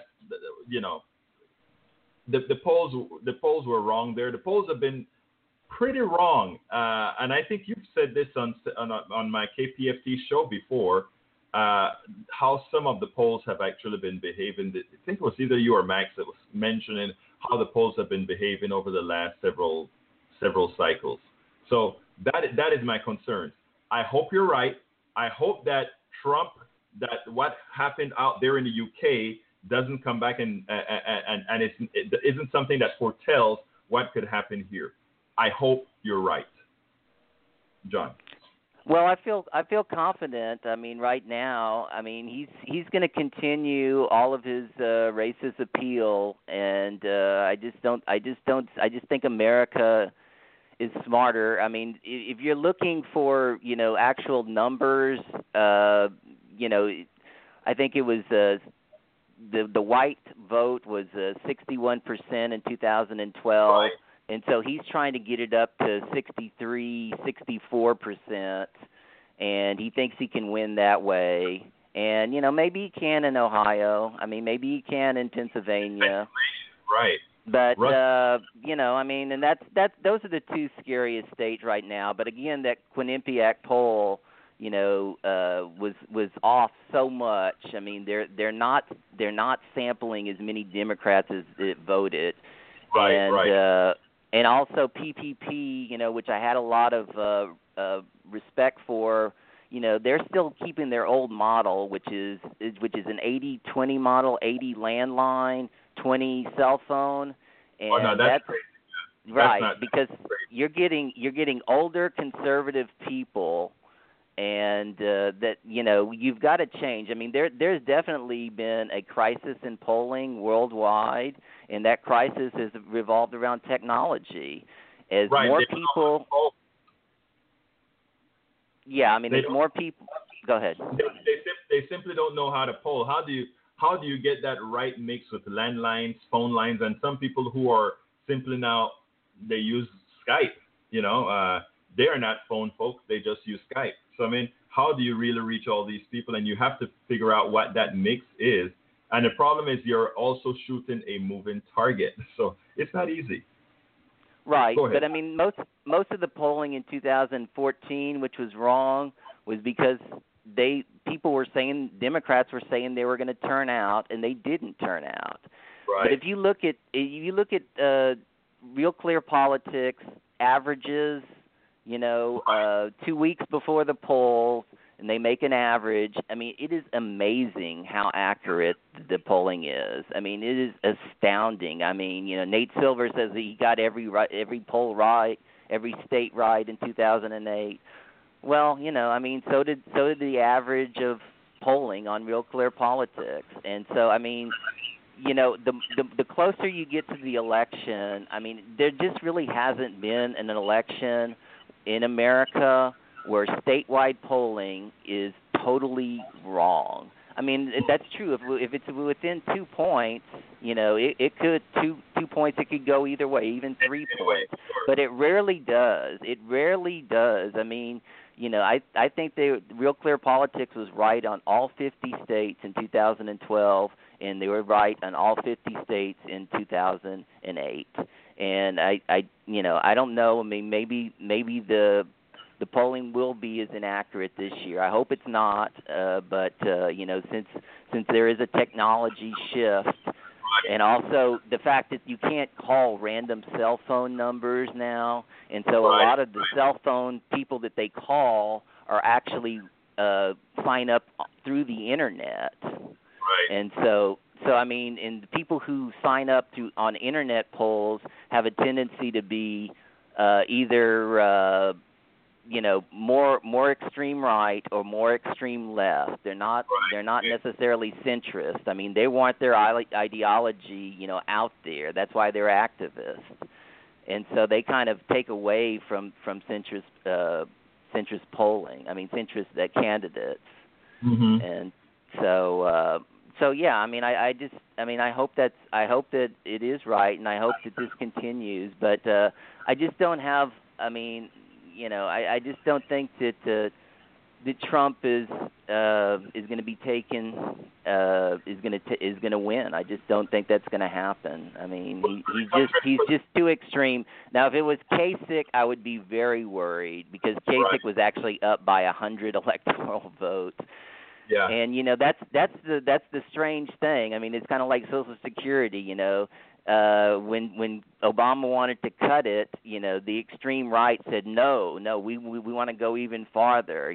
the polls were wrong there. The polls have been pretty wrong. And I think you've said this on my KPFT show before, how some of the polls have actually been behaving. I think it was either you or Max that was mentioning how the polls have been behaving over the last several cycles. So that is my concern. I hope you're right. I hope that that what happened out there in the UK doesn't come back and it isn't something that foretells what could happen here. I hope you're right, John. Well, I feel confident. I mean, right now, I mean, he's going to continue all of his racist appeal, and I just think America is smarter. I mean, if you're looking for actual numbers, I think it was the white vote was 61% in 2012. Right. And so he's trying to get it up to 63, 64%, and he thinks he can win that way. And, maybe he can in Ohio. I mean, maybe he can in Pennsylvania. Right. But, and those are the two scariest states right now. But, again, that Quinnipiac poll, was off so much. I mean, they're not sampling as many Democrats as it voted. Right, and, right. And also PPP, which I had a lot of respect for. They're still keeping their old model, which is an 80-20 model, 80 landline, 20 cell phone, and that's crazy. Right, that's because you're getting older conservative people, and that you've got to change. I mean, there's definitely been a crisis in polling worldwide, and that crisis has revolved around technology. As right. more people, as more people. Go ahead. They simply don't know how to poll. How do you get that right mix with landlines, phone lines, and some people who are simply now they use Skype. They are not phone folks. They just use Skype. So, I mean, how do you really reach all these people? And you have to figure out what that mix is. And the problem is you're also shooting a moving target. So it's not easy. Right. But, I mean, most of the polling in 2014, which was wrong, was because people were saying, Democrats were saying they were going to turn out, and they didn't turn out. Right. But if you look at Real Clear Politics averages, 2 weeks before the polls, and they make an average. I mean, it is amazing how accurate the polling is. I mean, it is astounding. I mean, Nate Silver says that he got every poll right, every state right in 2008. Well, I mean, so did the average of polling on Real Clear Politics. And so, I mean, the closer you get to the election, I mean, there just really hasn't been an election in America where statewide polling is totally wrong. I mean, that's true. If it's within 2 points, it could 2 points. It could go either way, even 3 points. But it rarely does. It rarely does. I mean, I think Real Clear Politics was right on all 50 states in 2012, and they were right on all 50 states in 2008. And I don't know. I mean, maybe the polling will be as inaccurate this year. I hope it's not. But since there is a technology shift, and also the fact that you can't call random cell phone numbers now, and so a lot of the cell phone people that they call are actually sign up through the internet. Right. And so I mean, and the people who sign up on internet polls have a tendency to be either more extreme right or more extreme left. They're not necessarily centrist. I mean, they want their ideology, out there. That's why they're activists. And so they kind of take away from centrist polling. I mean, centrist candidates. Mm-hmm. And so so yeah, I mean, I hope that it is right, and I hope that this continues. But I just don't have. I mean, I just don't think that that Trump is going to be taken is going to win. I just don't think that's going to happen. I mean, he's just too extreme. Now, if it was Kasich, I would be very worried because Kasich was actually up by 100 electoral votes. Yeah. And that's the strange thing. I mean, it's kind of like Social Security. When Obama wanted to cut it, the extreme right said no, we want to go even farther.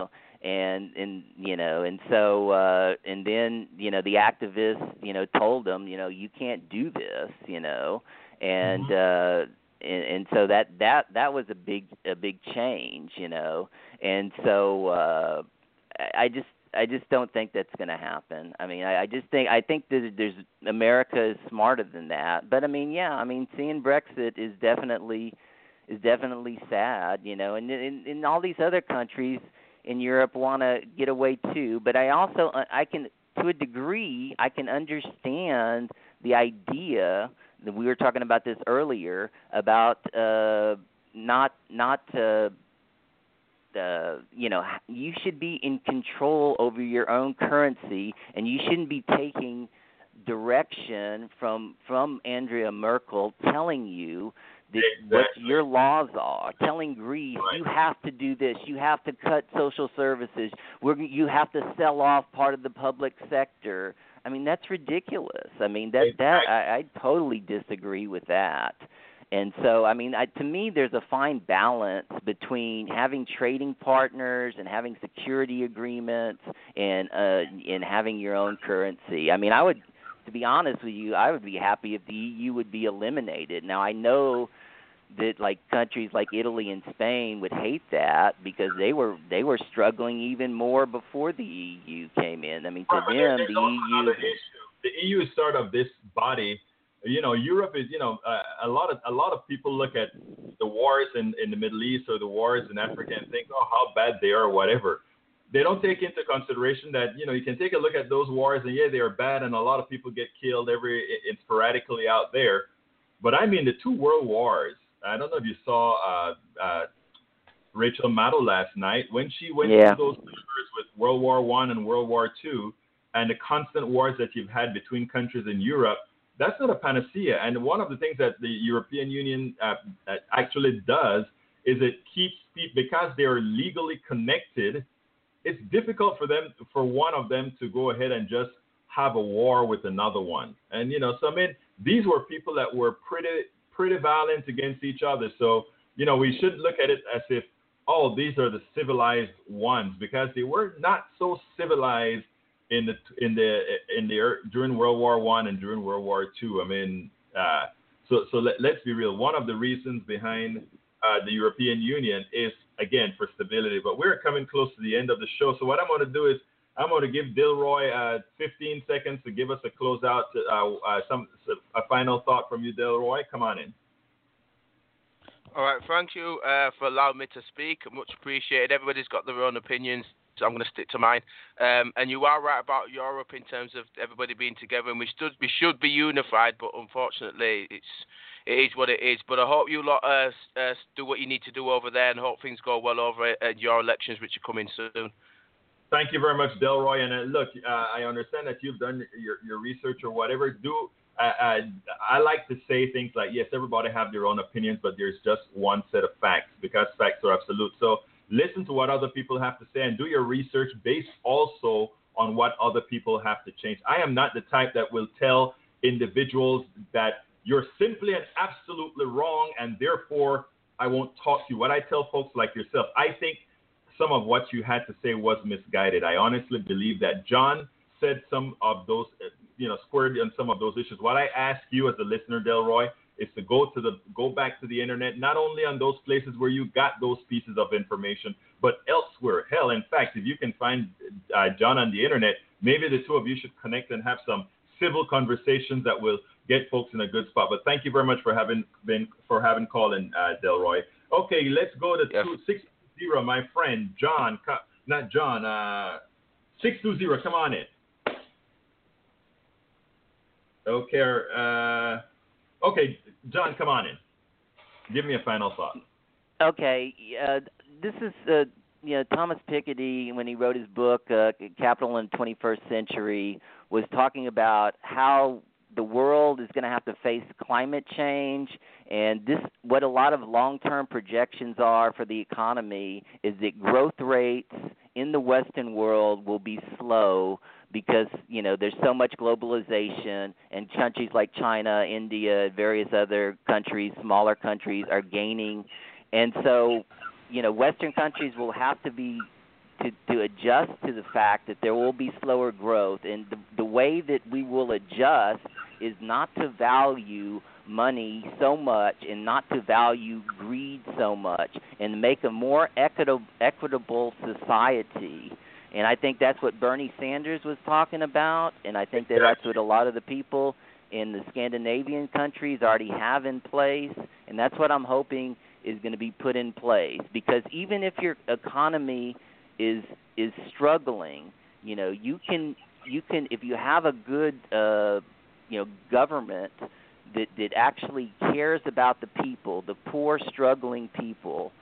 And so and then the activists told them you can't do this. And and so that was a big change. And so I just don't think that's going to happen. I mean, I think that there's America is smarter than that. But I mean, yeah, I mean, seeing Brexit is definitely sad, and in all these other countries in Europe want to get away too. But I can to a degree I can understand the idea that we were talking about this earlier about you should be in control over your own currency, and you shouldn't be taking direction from Angela Merkel telling you what your laws are, telling Greece you have to do this, you have to cut social services, you have to sell off part of the public sector. I mean, that's ridiculous. I mean, I totally disagree with that. And so, I mean, to me, there's a fine balance between having trading partners and having security agreements and having your own currency. I mean, to be honest with you, I would be happy if the EU would be eliminated. Now, I know that like countries like Italy and Spain would hate that because they were struggling even more before the EU came in. I mean, to them, the EU is sort of this body. Europe is, a lot of people look at the wars in the Middle East or the wars in Africa and think, oh, how bad they are or whatever. They don't take into consideration that, you can take a look at those wars and, yeah, they are bad and a lot of people get killed sporadically out there. But I mean, the two world wars, I don't know if you saw Rachel Maddow last night when she went through those numbers with World War I and World War II and the constant wars that you've had between countries in Europe. That's not a panacea. And one of the things that the European Union actually does is it keeps people, because they're legally connected, it's difficult for one of them to go ahead and just have a war with another one. And, so I mean, these were people that were pretty violent against each other. So, we should look at it as if, oh, these are the civilized ones, because they were not so civilized during World War I and during World War II. I mean, so let's be real. One of the reasons behind the European Union is, again, for stability. But we're coming close to the end of the show. So what I'm going to do is I'm going to give Delroy 15 seconds to give us a closeout, a final thought from you, Delroy. Come on in. All right. Thank you for allowing me to speak. Much appreciated. Everybody's got their own opinions. So I'm going to stick to mine. And you are right about Europe in terms of everybody being together, and we should be unified, but unfortunately it is what it is. But I hope you lot do what you need to do over there, and hope things go well over at your elections, which are coming soon. Thank you very much, Delroy. And look, I understand that you've done your research or whatever. I like to say things like, yes, everybody have their own opinions, but there's just one set of facts, because facts are absolute. So listen to what other people have to say and do your research based also on what other people have to change. I am not the type that will tell individuals that you're simply and absolutely wrong and therefore I won't talk to you. What I tell folks like yourself, I think some of what you had to say was misguided. I honestly believe that John said some of those, squared on some of those issues. What I ask you as a listener, Delroy, is to go back to the internet, not only on those places where you got those pieces of information, but elsewhere. Hell, in fact, if you can find John on the internet, maybe the two of you should connect and have some civil conversations that will get folks in a good spot. But thank you very much for having called in, Delroy. Okay, let's go to 620, my friend John. Not John. 620. Come on in. Okay. Okay, John, come on in. Give me a final thought. Okay, this is Thomas Piketty, when he wrote his book Capital in the 21st Century, was talking about how the world is going to have to face climate change, and what a lot of long-term projections are for the economy is that growth rates in the Western world will be slow because there's so much globalization, and countries like China, India, various other countries, smaller countries, are gaining, and so Western countries will have to adjust to the fact that there will be slower growth, and the way that we will adjust is not to value money so much and not to value greed so much, and make a more equitable society. And I think that's what Bernie Sanders was talking about, and I think that's what a lot of the people in the Scandinavian countries already have in place, and that's what I'm hoping is going to be put in place. Because even if your economy is struggling, you can if you have a good government that actually cares about the people, the poor, struggling people.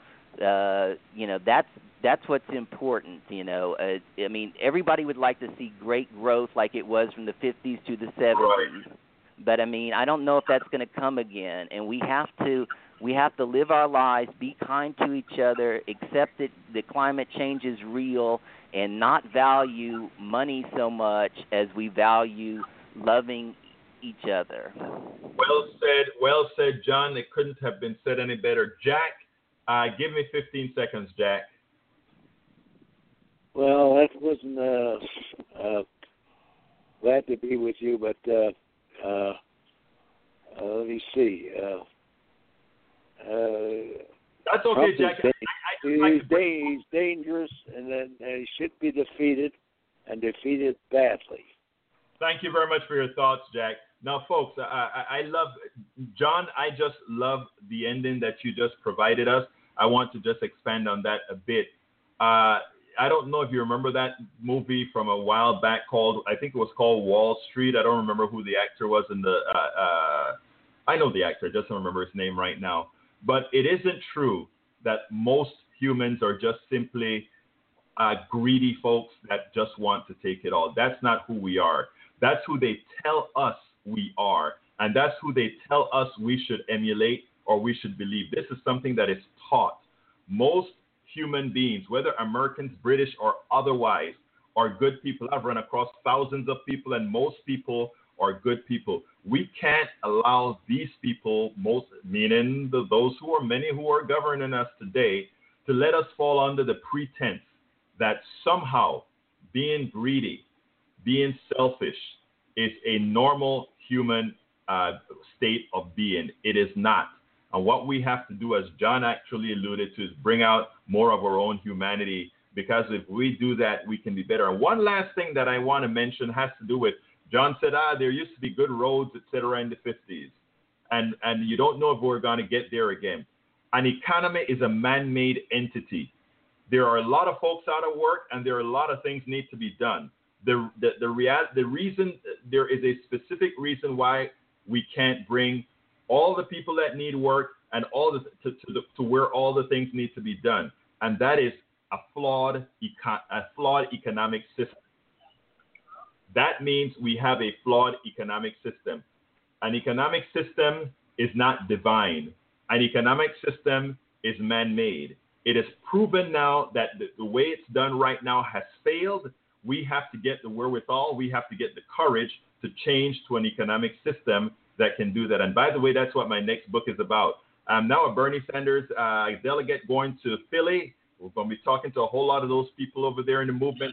That's what's important. I mean, everybody would like to see great growth like it was from the 50s to the 70s. Right. But I mean, I don't know if that's going to come again, and we have to live our lives, be kind to each other, accept that the climate change is real, and not value money so much as we value loving each other. Well said, John. It couldn't have been said any better. Jack, give me 15 seconds, Jack. Well, that wasn't glad to be with you, but let me see. That's okay, Jack. He's dangerous, and then he should be defeated, and defeated badly. Thank you very much for your thoughts, Jack. Now, folks, I love, John, I just love the ending that you just provided us. I want to just expand on that a bit. I don't know if you remember that movie from a while back I think it was called Wall Street. I don't remember who the actor was in the, I know the actor, just don't remember his name right now. But it isn't true that most humans are just simply greedy folks that just want to take it all. That's not who we are. That's who they tell us we are. And that's who they tell us we should emulate or we should believe. This is something that is taught. Most human beings, whether Americans, British, or otherwise, are good people. I've run across thousands of people, and most people are good people. We can't allow these people, meaning those many who are governing us today, to let us fall under the pretense that somehow being greedy, being selfish is a normal human state of being. It is not. And what we have to do, as John actually alluded to, is bring out more of our own humanity, because if we do that, we can be better. And one last thing that I want to mention has to do with, John said, there used to be good roads, etc., in the 50s. And you don't know if we're going to get there again. An economy is a man-made entity. There are a lot of folks out of work, and there are a lot of things need to be done. The reason, there is a specific reason why we can't bring all the people that need work and to where all the things need to be done, and that is a flawed economic system. That means we have a flawed economic system. An economic system is not divine. An economic system is man-made. It is proven now that the way it's done right now has failed. We have to get the wherewithal, we have to get the courage to change to an economic system that can do that. And by the way, that's what my next book is about. I'm now a Bernie Sanders delegate going to Philly. We're going to be talking to a whole lot of those people over there in the movement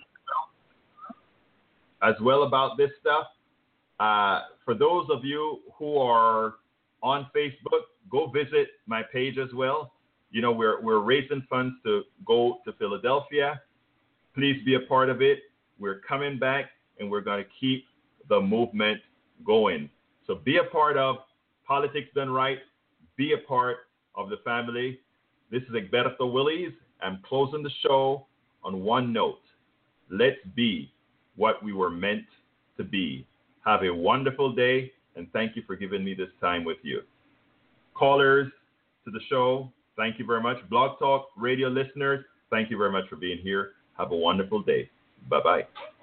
as well about this stuff. For those of you who are on Facebook, go visit my page as well. We're raising funds to go to Philadelphia. Please be a part of it. We're coming back, and we're going to keep the movement going. So be a part of Politics Done Right. Be a part of the family. This is Egberto Willies. I'm closing the show on one note. Let's be what we were meant to be. Have a wonderful day. And thank you for giving me this time with you. Callers to the show, thank you very much. Blog Talk Radio listeners, thank you very much for being here. Have a wonderful day. Bye-bye.